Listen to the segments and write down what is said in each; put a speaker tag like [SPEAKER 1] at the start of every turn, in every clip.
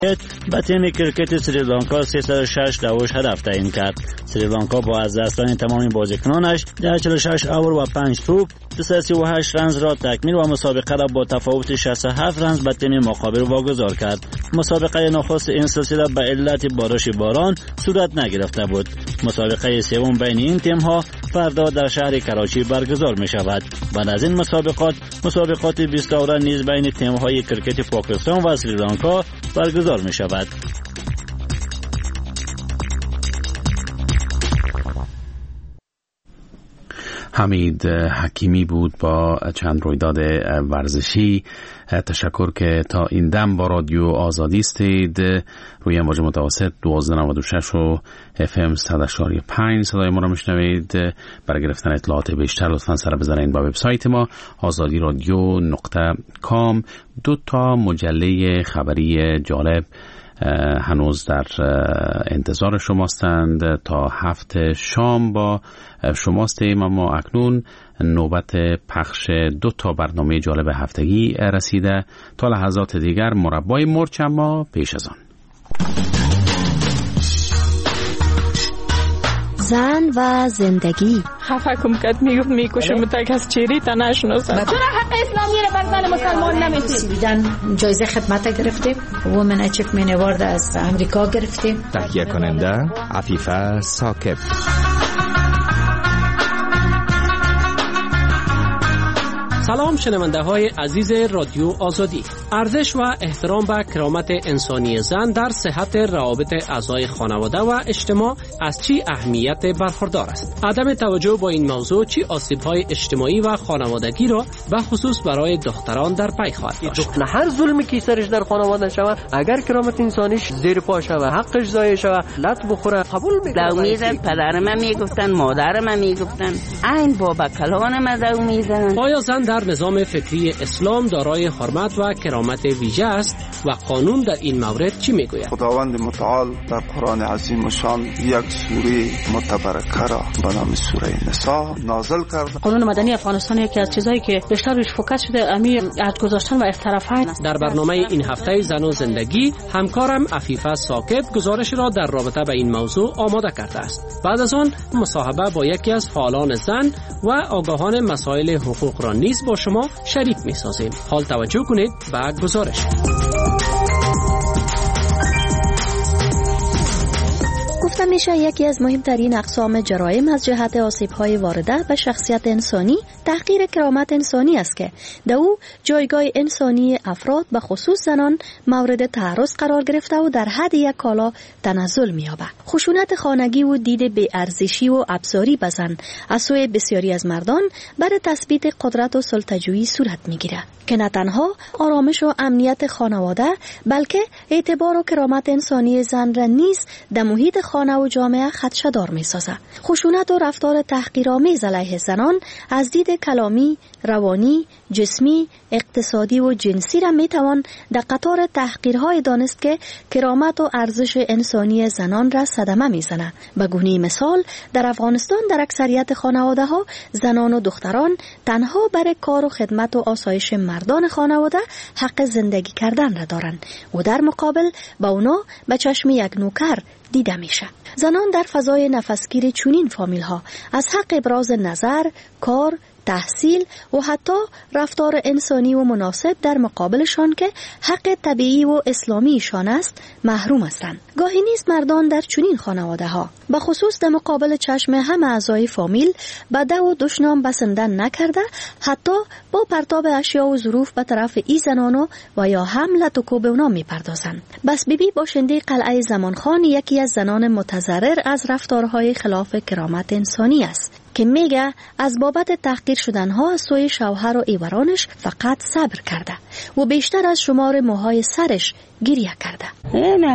[SPEAKER 1] به تیم کرکت سریلانکا 306 دوش هدف تعیین کرد. سریلانکا با از دستان تمام بازیکنانش در 46 اوور و 5 توپ 238 رنز را تکمیل و مسابقه را با تفاوت 67 رنز به تیم مقابل واگذار کرد. مسابقه نخست این سلسله به علت بارش باران صورت نگرفته بود. مسابقه سوم بین این تیم ها فردا در شهر کراچی برگزار می شود. بعد از این مسابقات 20 اوره نیز بین تیم های کرکت پاکستان و سریلانکا برگزار می شود.
[SPEAKER 2] حمید حکیمی بود با چند رویداد ورزشی. تشکر که تا این دم با رادیو آزادی استید. روی امواج متوسط 1296 و FM 100.5 صدای ما را میشنوید. برای گرفتن اطلاعات بیشتر لطفاً سر بزنید با وبسایت ما azadiradio.com. 2 مجله خبری جالب هنوز در انتظار شماستند. تا 7 شام با شماستیم، اما اکنون نوبت پخش 2 برنامه جالب هفتگی رسیده. تا لحظات دیگر مربای مرچ، اما پیش از آن
[SPEAKER 3] زن و زندگی.
[SPEAKER 4] خفکم کد میگفت میکشه متک از چیری تا نشناسم.
[SPEAKER 5] چرا حق اسلامی رو بر زن مسلمان نمیتونی؟
[SPEAKER 6] دیدن جایزه خدمت گرفتیم. وومن اچیومنت اوارد از امریکا گرفتیم.
[SPEAKER 7] تهیه کننده عفیفه ثاقب.
[SPEAKER 8] سلام شنونده های عزیز رادیو آزادی. ارزش و احترام به کرامت انسانی زن در صحت روابط اعضای خانواده و اجتماع از چی اهمیت برخوردار است؟ عدم توجه با این موضوع چی آسیب‌های اجتماعی و خانوادگی را به خصوص برای دختران در پی خواهد داشت؟
[SPEAKER 9] هر ظلمی که سرش در خانواده شود، اگر کرامت انسانیش زیر پا شود، حقش ضایع شود، لط بخوره، قبول میکنه.
[SPEAKER 10] دو میزن پدرم میگفتن، مادرم میگفتن، این بابا کلانم دو میزنن.
[SPEAKER 8] آیا زن در نظام فکری اسلام دارای حرمت و کرامت ویژه است و قانون در این مورد چی میگوید؟
[SPEAKER 11] خداوند متعال در قرآن عظیم و شان یک سوره متبرکه را به نام سوره نساء نازل کرد.
[SPEAKER 12] قانون مدنی افغانستان یکی از چیزایی که بیشتر روش فوکس شده امیر عهد گذاشتن و اختلافات.
[SPEAKER 8] در برنامه این هفته زن و زندگی همکارم عفیفه ثاقب گزارش را در رابطه به این موضوع آماده کرده است. بعد از آن مصاحبه با یکی از فعالان زن و آگاهان مسائل حقوق را نیز با شما شریک می سازیم. حال توجه کنید به گزارش.
[SPEAKER 3] گفته میشه یکی از مهمترین اقسام جرایم از جهت آسیب‌های وارده به شخصیت انسانی تحقیر کرامت انسانی است که در او جایگاه انسانی افراد به خصوص زنان مورد تعرض قرار گرفته و در حد یک کالا تنزل می‌یابد. خشونت خانگی و دید بی‌ارزشی و ابزاری به زن از سوی بسیاری از مردان برای تثبیت قدرت و سلطه‌جویی صورت می‌گیرد که نه تنها آرامش و امنیت خانواده بلکه اعتبار و کرامت انسانی زن را نیز در محیط خانه و جامعه خدشه‌دار می‌سازد. خشونت و رفتار تحقیرآمیز علیه زنان از دید کلامی، روانی، جسمی، اقتصادی و جنسی را میتوان در قطار تحقیرهای دانست که کرامت و ارزش انسانی زنان را صدمه میزند. به گونه مثال در افغانستان در اکثریت خانواده ها زنان و دختران تنها برای کار و خدمت و آسایش مردان خانواده حق زندگی کردن را دارند و در مقابل با اونا به چشم یک نوکر دیده میشه. زنان در فضای نفسگیر چنین فامیل ها از حق ابراز نظر، کار، تحصیل و حتی رفتار انسانی و مناسب در مقابلشان که حق طبیعی و اسلامیشان است محروم هستند. گاهی نیست مردان در چنین خانواده ها به خصوص در مقابل چشم همه اعضای فامیل بده و دشنام بسندن نکرده، حتی با پرتاب اشیا و ظروف به طرف ای زنانو و یا هم لطکو به اونا میپردازند. بس بیبی باشنده قلعه زمانخان یکی از زنان متضرر از رفتارهای خلاف کرامت انسانی است که میگه از بابت تحقیر شدنها از سوی شوهر و ایورانش فقط صبر کرده و بیشتر از شمار موهای سرش گریه کرده.
[SPEAKER 10] نه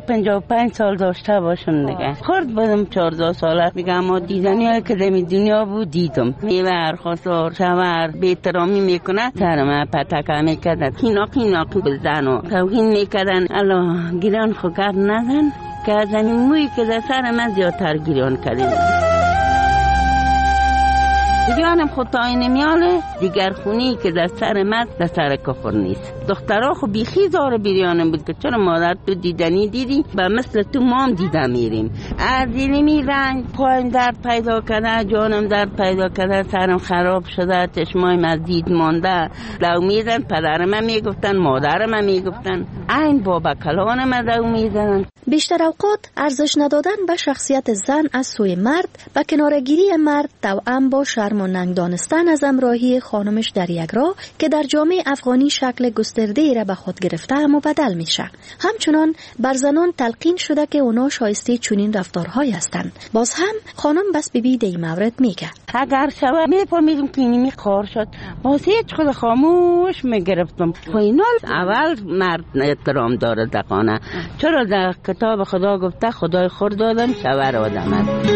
[SPEAKER 10] 50-55 سال داشته باشم دیگه. خرد بودم 14 ساله میگم، اما دیدنی که در دنیا بود دیدم. میور خواستار شوهر بی‌احترامی میکنه، سرم پتکه میکرد، خیناقی بزن و توهین میکردن. الله گیران خوکر نزن که از این موی که در سر من زیادتر گیران کردیم. دیگرانم خود تا این میاله دیگر خونی که در سر مرد در سر کفر نیست. دخترها خب بیخی زار بیریانم بود که چرا مادر تو دیدنی دیدی و مثل تو ما هم دیده میریم. دیدمی رنگ پایم در پیدا کرده، جانم در پیدا کرده، سرم خراب شده، چشمایم از دید مانده. دو میزن پدرم هم میگفتن، مادرم هم میگفتن، این بابا کلانم از دو میزنن.
[SPEAKER 3] بیشتر اوقات ارزش ندادن به شخصیت زن از سوی مرد و کنارگیری مرد توأم با شرم و ننگ دانستن از همراهی خانمش در یک راه که در جامعه افغانی شکل گسترده‌ای را به خود گرفته و مبدل میشه. همچنان بر زنان تلقین شده که اونا شایسته چنین رفتارهایی هستند. باز هم خانم بس بیبی در این مورد میگه
[SPEAKER 10] اگر شبه میفهمیدم که اینمی خار شد باز هیچ خود خاموش میگرفتم. فینال اول مرد احترام داره در خانه، چرا در کتاب خدا گفته خدای خورد آدم شوهر آدم است.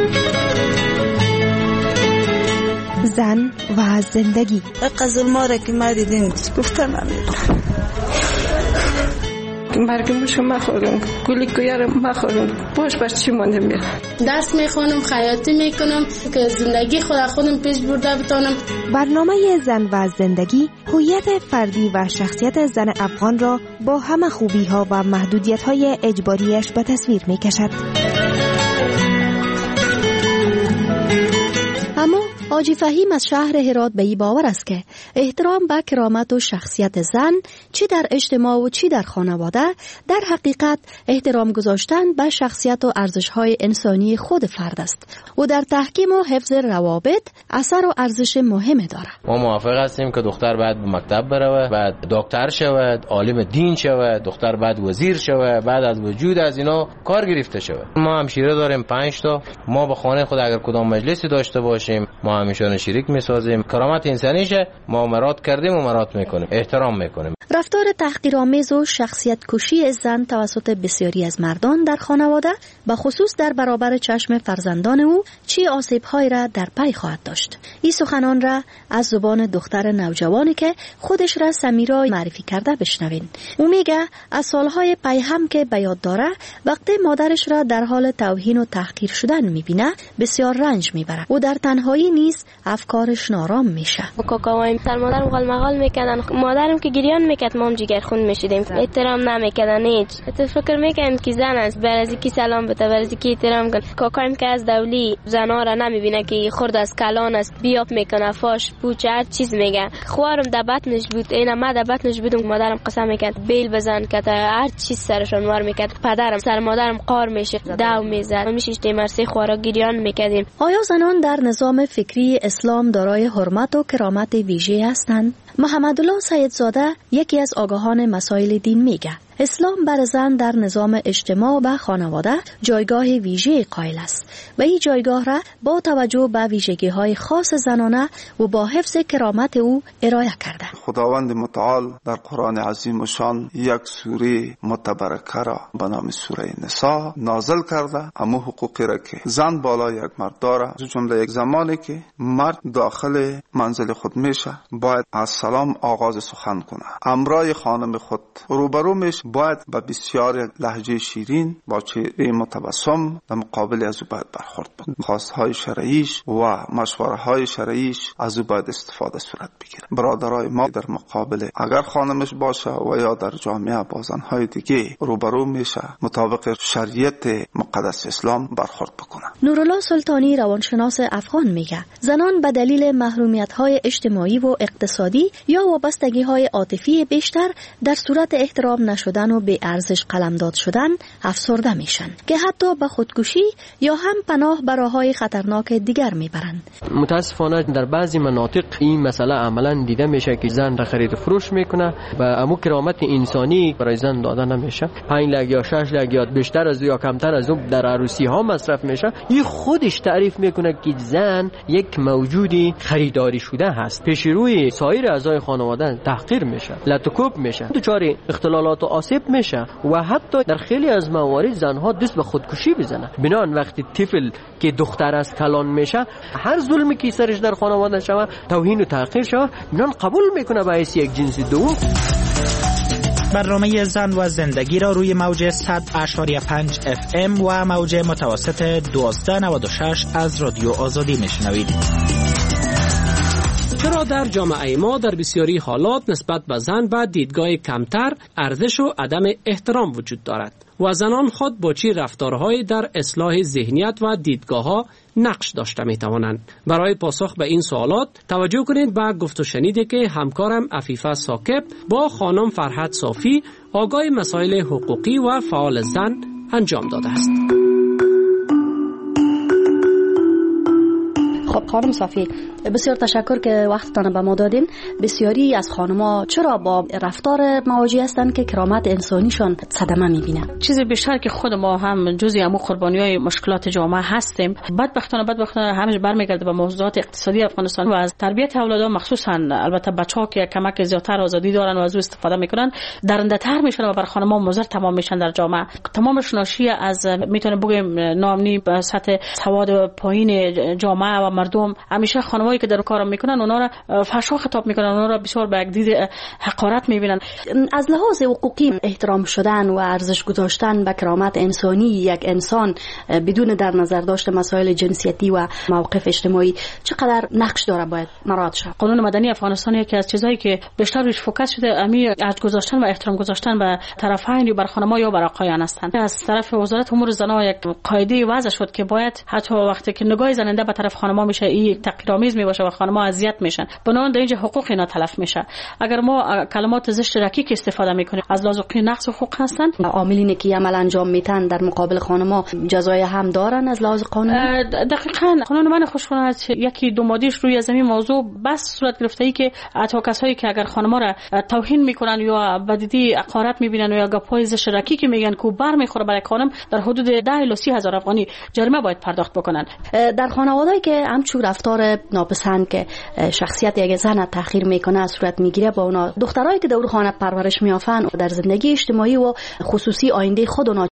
[SPEAKER 13] زن و زندگی
[SPEAKER 14] قزل ماره که ما دیدیم گفتم مرگمشو مخورم، گلی کویارم مخورم، باش چی مانده میاد.
[SPEAKER 15] درس میخونم، خیاطی میکنم که زندگی خودم پیش برده بتونم.
[SPEAKER 13] برنامه زن و زندگی هویت فردی و شخصیت زن افغان را با همه خوبی ها و محدودیت های اجباریش به تصویر میکشد.
[SPEAKER 3] اما حاجی فهیم از شهر هرات به این باور است که احترام به کرامت و شخصیت زن چی در اجتماع و چی در خانواده در حقیقت احترام گذاشتن به شخصیت و ارزش‌های انسانی خود فرد است و در تحکیم و حفظ روابط اثر و ارزش مهمی دارد.
[SPEAKER 16] ما موافق هستیم که دختر باید به مکتب بره، بعد دکتر شود، عالم دین شود، دختر بعد وزیر شود، بعد از وجود از اینا کار گرفته شود. ما همشیره داریم 5 تا، ما به خانه خود اگر کدام مجلسی داشته باشیم ما همیشه شریک میسازیم. کرامت انسانیشه ما مراد کردیم و مراد میکنیم، احترام میکنیم.
[SPEAKER 3] رفتار تحقیرآمیز و شخصیت کشی زن توسط بسیاری از مردان در خانواده به خصوص در برابر چشم فرزندان او چی آسیب‌هایی را در پی خواهد داشت. این سخنان را از زبان دختر نوجوانی که خودش را سمیرا معرفی کرده بشنوین. او میگه از سالهای پی هم که به یاد داره وقتی مادرش را در حال توهین و تحقیر شدن میبینه بسیار رنج میبره و در تنهایی نیز افکارش نارام میشه.
[SPEAKER 15] کاکاوایم سر مادرم غلمغال میکردن، مادرم که گریان میکرد مام جگر خون میشیدیم، احترام نمیکردن هیچ. تو فکر میکنم که زن است برازی کی سلام بده، برازی کی احترام کن. کاکایم که از دولی زنا را نمیبینه که خرد از کلان است، بیاب میکنه، فاش پوچ هر چیز میگه. خوارم در بطنش بود، اینا ما در بطنش بودم، مادرم قسم میکرد بیل بزن که هر چیز سرشون وار میکرد. پدرم سر مادرم قار میشه، داو میزد، میشیشتیم مرسی خوارا گریان میکردیم.
[SPEAKER 3] آیا زنان در نظام فکری اسلام دارای حرمت و کرامت ویژه هستند؟ محمدالله سیدزاده یکی از آگاهان مسائل دین میگه اسلام بر زن در نظام اجتماع و خانواده جایگاه ویژه قائل است و این جایگاه را با توجه به ویژگی‌های خاص زنانه و با حفظ کرامت او ارائه کرده.
[SPEAKER 11] خداوند متعال در قرآن عظیم و شان یک سوره متبرکه را به نام سوره نساء نازل کرده. اما حقوقی را که زن بالا یک مرد داره، از جمله یک زمانی که مرد داخل منزل خود میشه باید از سلام آغاز سخن کنه، امرای خانم خود روبرو میشه باید با بسیار لهجه شیرین با چهره متبسم در مقابل از او باید برخورد بکنه. خواستهای شرعیش و مشوره‌های شرعیش از او باید استفاده صورت بگیره. برادرای ما در مقابل اگر خانمش باشه و یا در جامعه با زنهای دیگه روبرو میشه مطابق شریعت مقدس اسلام برخورد بکنه.
[SPEAKER 3] نورالله سلطانی روانشناس افغان میگه زنان به دلیل محرومیت‌های اجتماعی و اقتصادی یا وابستگی‌های عاطفی بیشتر در صورت احترام نشدن و به ارزش قلمداد شدن افسرده میشن که حتی به خودکشی یا هم پناه به راه‌های خطرناک دیگر میبرند.
[SPEAKER 9] متاسفانه در بعضی مناطق این مسئله عملا دیده میشه که زن را خرید فروش میکنه و امو کرامت انسانی برای زن داده نمیشه. 5 لک یا 6 لک یا بیشتر از یا کمتر از اون در عروسی ها مصرف میشه. این خودش تعریف میکنه که زن یک موجودی خریداری شده هست، پیش روی سایر اعضای خانواده تحقیر میشه، لطکوب میشه، دچار اختلالات و آسیب میشه و حتی در خیلی از موارد زنها دست به خودکشی بزنه. بنان وقتی طفل که دختر است کلان میشه، هر ظلمی که سرش در خانواده شوه، توهین و تحقیر شوه، بنان قبول میکنه به حیث یک جنس دوم.
[SPEAKER 17] برنامه زن و زندگی را روی موج 100.5 FM و موج متوسط 1296 از رادیو آزادی میشنوید. چرا
[SPEAKER 8] چرا در جامعه ما در بسیاری حالات نسبت به زن به دیدگاه کمتر، ارزش و عدم احترام وجود دارد و زنان خود با چه رفتارهایی در اصلاح ذهنیت و دیدگاه‌ها نقش داشته می‌توانند؟ برای پاسخ به این سوالات توجه کنید به گفت و شنیدی که همکارم عفیفه ساکب با خانم فرحت صافی، آگاه مسائل حقوقی و فعال زن انجام داده است.
[SPEAKER 3] خب خانم صافی، بسیار تشکر که وقتتان به ما دادین. بسیاری از خانم‌ها چرا با رفتار مواجه هستند که کرامت انسانیشان صدمه می‌بینه؟
[SPEAKER 12] چیزی بیشتر که خود ما هم جزئی همون قربانی‌های مشکلات جامعه هستیم. بدبختانه همش برمیگرده به موضوعات اقتصادی افغانستان و از تربیت اولادها، مخصوصا البته بچه‌ها که کمک زیادتر آزادی دارن و از او استفاده میکنن، درنده‌تر میشن و بر خانم‌ها مضر تمام میشن در جامعه. تمامش ناشی از میتونه بگیم ناامنی به سطح سواد پایین جامعه و مردم. همیشه خانمایی که در کارم میکنن اونا را فحشا خطاب میکنن، اونا را بسیار به یک دید حقارت میبینن.
[SPEAKER 3] از لحاظ حقوقی احترام شدن و ارزش گذاشتن به کرامت انسانی یک انسان بدون در نظر داشت مسائل جنسیتی و موقف اجتماعی چقدر نقش داره باید مراعات شود؟
[SPEAKER 12] قانون مدنی افغانستان یکی از چیزایی که بیشتر روش فوکس شده امی ارزش گذاشتن و احترام گذاشتن به طرفین، یا بر خانم‌ها یا بر آقایان هستند. از طرف وزارت امور زنان یک قاعده وضع شد که باید حتی وقتی که نگاه زننده به طرف خانم‌ها میشه این تحقیرآمیز میباشه و خانم‌ها اذیت میشن، بنابراین در اینجا حقوق اینا تلف میشه. اگر ما کلمات زشت رکیک استفاده میکنیم از لحاظ حقوقی نقض حقوق هستن.
[SPEAKER 3] عاملینی که عمل انجام میتن در مقابل خانم‌ها جزای هم دارن از لحاظ قانونی؟
[SPEAKER 12] دقیقاً قانون من خوشبینانه است یکی دو مادهش روی زمین موضوع بس صورت گرفته ای که حتی کسایی که اگر خانم‌ها را توهین میکنن یا بدیدی حقارت میبینن یا گپای زشت رکیک میگن که بر میخوره برای خانم، در حدود 10 الی 30 هزار افغانی جریمه باید پرداخت بکنن.
[SPEAKER 3] در خانواده‌ای که همچون رفتار ناپسند که شخصیت یک زن تحقیر میکنه صورت میگیره، با اونا دخترایی که دور خانه پرورش میافن در زندگی اجتماعی و خصوصی آینده خود اونا